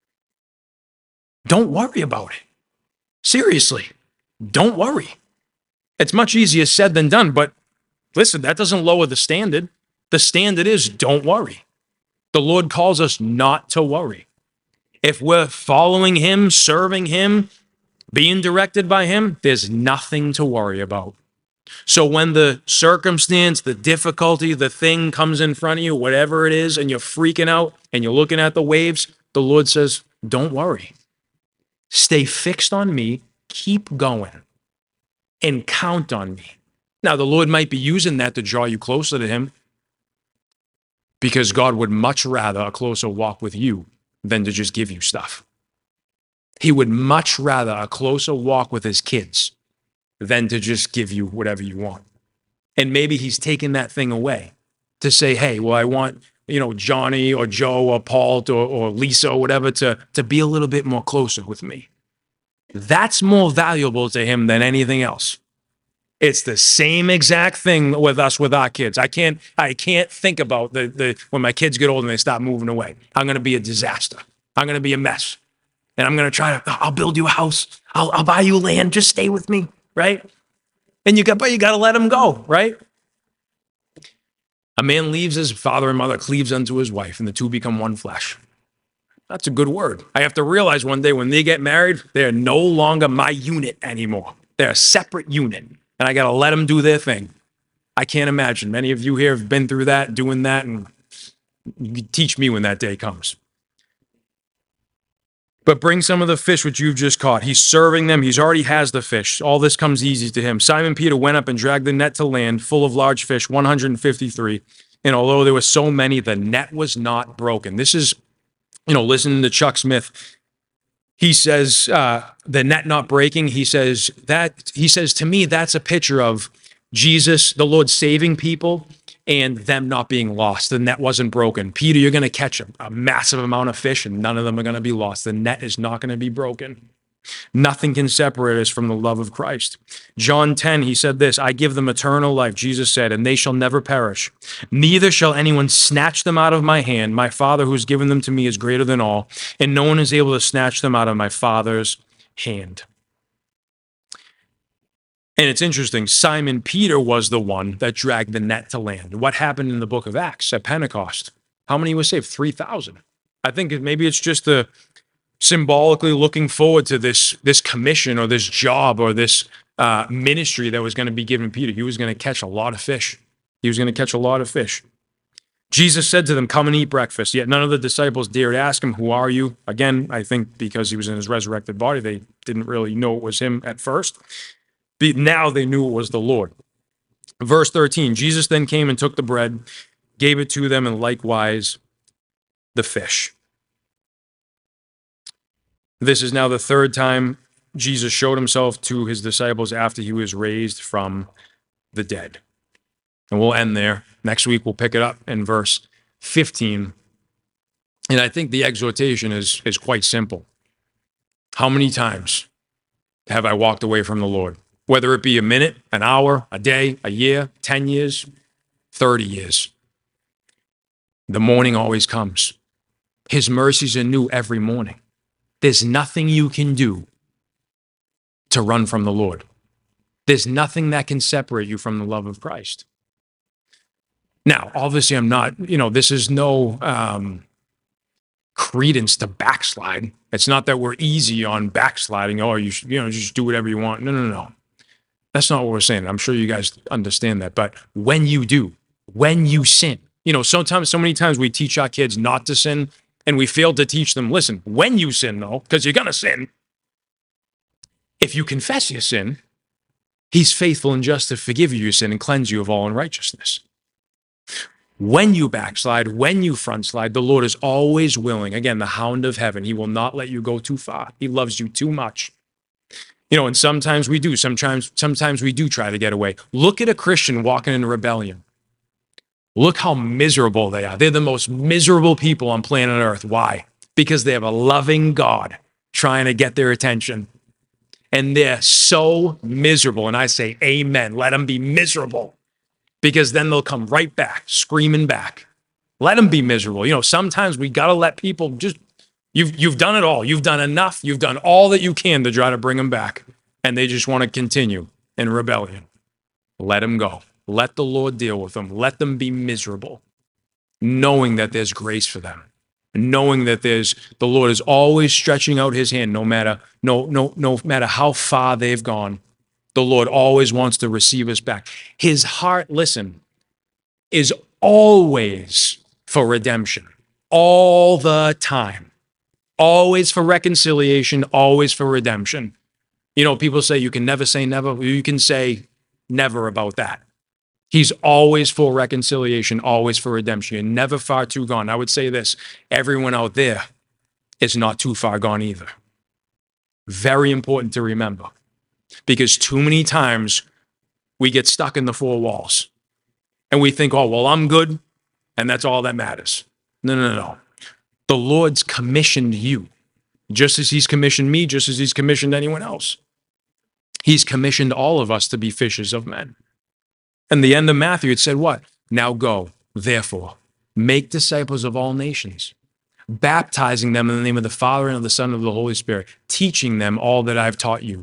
Don't worry about it. Seriously, don't worry. It's much easier said than done, but listen, that doesn't lower the standard. The standard is don't worry. The Lord calls us not to worry. If we're following him, serving him, being directed by him, there's nothing to worry about. So when the circumstance, the difficulty, the thing comes in front of you, whatever it is, and you're freaking out and you're looking at the waves, the Lord says, don't worry. Stay fixed on me, keep going, and count on me. Now, the Lord might be using that to draw you closer to him, because God would much rather a closer walk with you than to just give you stuff. He would much rather a closer walk with his kids than to just give you whatever you want. And maybe he's taken that thing away to say, hey, well, I want, you know, Johnny or Joe or Paul to, or Lisa or whatever to, to be a little bit more closer with me. That's more valuable to him than anything else. It's the same exact thing with us, with our kids. I can't, I can't think about the, the when my kids get old and they stop moving away. I'm going to be a disaster. I'm going to be a mess. And I'm going to try to, I'll build you a house. I'll, I'll buy you land. Just stay with me, right? And you got, but you got to let them go, right? A man leaves his father and mother, cleaves unto his wife, and the two become one flesh. That's a good word. I have to realize one day when they get married, they're no longer my unit anymore. They're a separate unit. And I got to let them do their thing. I can't imagine. Many of you here have been through that, doing that, and you can teach me when that day comes. But bring some of the fish which you've just caught. He's serving them. He's already has the fish. All this comes easy to him. Simon Peter went up and dragged the net to land, full of large fish, one hundred fifty-three. And although there were so many, the net was not broken. This is, you know, listening to Chuck Smith. He says, uh, the net not breaking, he says that, he says, to me, that's a picture of Jesus, the Lord, saving people and them not being lost. The net wasn't broken. Peter, you're going to catch a, a massive amount of fish and none of them are going to be lost. The net is not going to be broken. Nothing can separate us from the love of Christ. John ten, he said this, I give them eternal life, Jesus said, and they shall never perish. Neither shall anyone snatch them out of my hand. My Father who's given them to me is greater than all, and no one is able to snatch them out of my Father's hand. And it's interesting, Simon Peter was the one that dragged the net to land. What happened in the book of Acts at Pentecost? How many were saved? three thousand. I think maybe it's just the symbolically looking forward to this, this commission or this job or this uh, ministry that was going to be given Peter. He was going to catch a lot of fish. He was going to catch a lot of fish. Jesus said to them, come and eat breakfast. Yet none of the disciples dared ask him, who are you? Again, I think because he was in his resurrected body, they didn't really know it was him at first. But now they knew it was the Lord. Verse thirteen, Jesus then came and took the bread, gave it to them, and likewise the fish. This is now the third time Jesus showed himself to his disciples after he was raised from the dead. And we'll end there. Next week, we'll pick it up in verse fifteen. And I think the exhortation is, is quite simple. How many times have I walked away from the Lord? Whether it be a minute, an hour, a day, a year, ten years, thirty years. The morning always comes. His mercies are new every morning. There's nothing you can do to run from the Lord. There's nothing that can separate you from the love of Christ. Now, obviously, I'm not, you know, this is no um, credence to backslide. It's not that we're easy on backsliding. Oh, you should, you know, just do whatever you want. No, no, no. That's not what we're saying. I'm sure you guys understand that. But when you do, when you sin, you know, sometimes, so many times we teach our kids not to sin, And we fail to teach them, listen, when you sin, though, because you're going to sin, if you confess your sin, he's faithful and just to forgive you your sin and cleanse you of all unrighteousness. When you backslide, when you front slide, the Lord is always willing. Again, the hound of heaven, he will not let you go too far. He loves you too much. You know, and sometimes we do. Sometimes, sometimes we do try to get away. Look at a Christian walking in rebellion. Look how miserable they are. They're the most miserable people on planet Earth. Why? Because they have a loving God trying to get their attention. And they're so miserable. And I say, amen. Let them be miserable. Because then they'll come right back, screaming back. Let them be miserable. You know, sometimes we got to let people just, you've, you've done it all. You've done enough. You've done all that you can to try to bring them back. And they just want to continue in rebellion. Let them go. Let the Lord deal with them. Let them be miserable, knowing that there's grace for them. Knowing that there's, the Lord is always stretching out his hand, no matter, no, no, no matter how far they've gone. The Lord always wants to receive us back. His heart, listen, is always for redemption, all the time, always for reconciliation, always for redemption. You know, people say you can never say never. You can say never about that. He's always for reconciliation, always for redemption. You're never far too gone. I would say this, everyone out there is not too far gone either. Very important to remember. Because too many times we get stuck in the four walls and we think, oh, well, I'm good. And that's all that matters. No, no, no. The Lord's commissioned you just as he's commissioned me, just as he's commissioned anyone else. He's commissioned all of us to be fishers of men. And the end of Matthew, it said what? Now go, therefore, make disciples of all nations, baptizing them in the name of the Father and of the Son and of the Holy Spirit, teaching them all that I've taught you.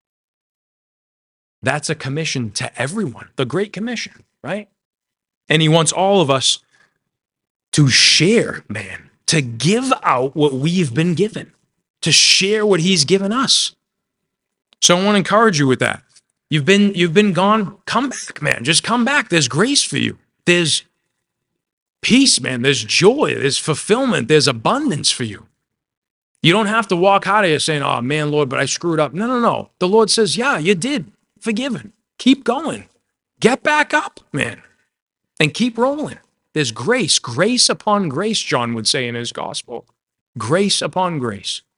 That's a commission to everyone, the Great Commission, right? And he wants all of us to share, man, to give out what we've been given, to share what he's given us. So I want to encourage you with that. You've been, you've been gone, come back, man. Just come back. There's grace for you. There's peace, man. There's joy. There's fulfillment. There's abundance for you. You don't have to walk out of here saying, oh, man, Lord, but I screwed up. No, no, no. The Lord says, yeah, you did. Forgiven. Keep going. Get back up, man, and keep rolling. There's grace, grace upon grace, John would say in his gospel. Grace upon grace.